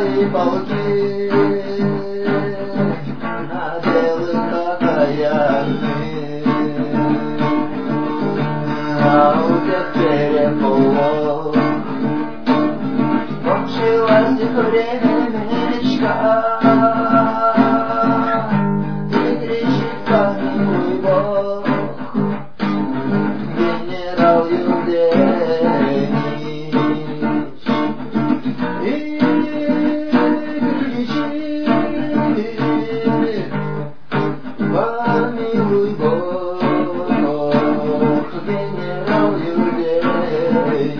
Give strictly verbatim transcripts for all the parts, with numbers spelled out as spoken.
твои полки наделы окаянные, а у тех переполох кончилась их времечко. И кричит помилуй Бог генерал Юденич. И кричит помилуй Бог генерал Юденич.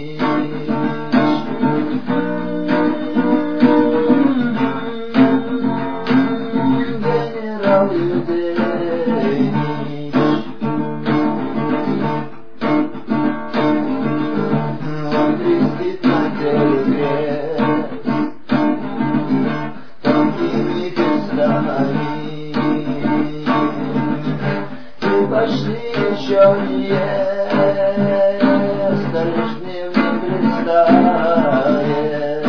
Пошли еще не ест, лишь дневник листает,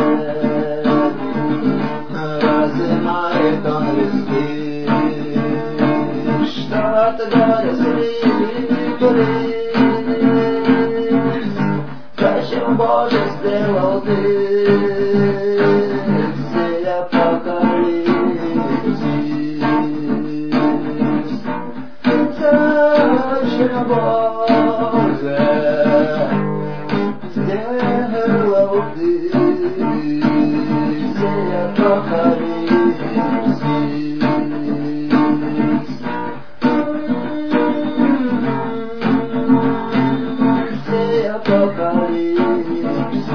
разымает он листы, что от горя слипли. Зачем, Боже, сделал ты сей апокалипсис? Зачем, Боже, сделал ты сей апокалипсис? Сей апокалипсис.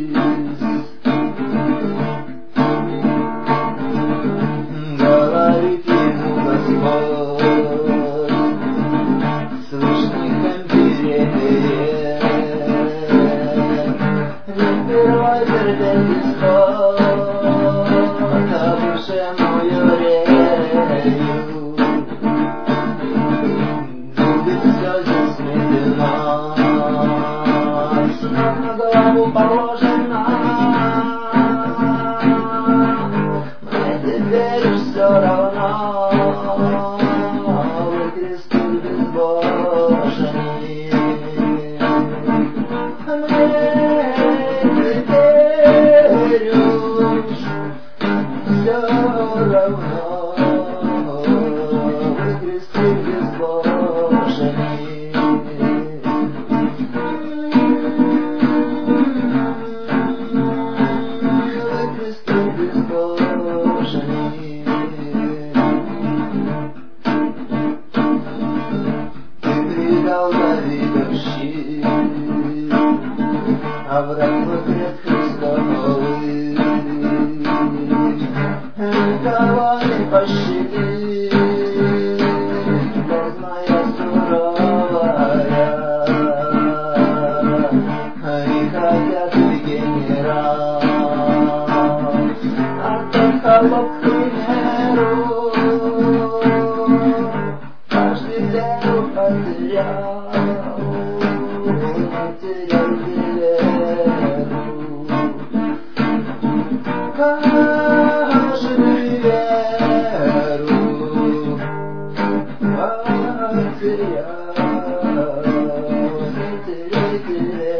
Говорит ему Господь, слышных эмпирея, не первой терпеть исход, а душе мою рею. Будет все здесь медленно, снов на голову положено. Мне теперь все равно, вы кресты безбожные. Мне теперь уж все равно, вы кресты безбожные. Вы кресты безбожные. Ты предал Давида в щит, а враг твой пред Христовый. Никого не пощадит, грозная суровая, и хотят и генерал, а тот холоп, к примеру, каждый веру потерял, потерял веру. Каждый веру потерял, не теряй веру.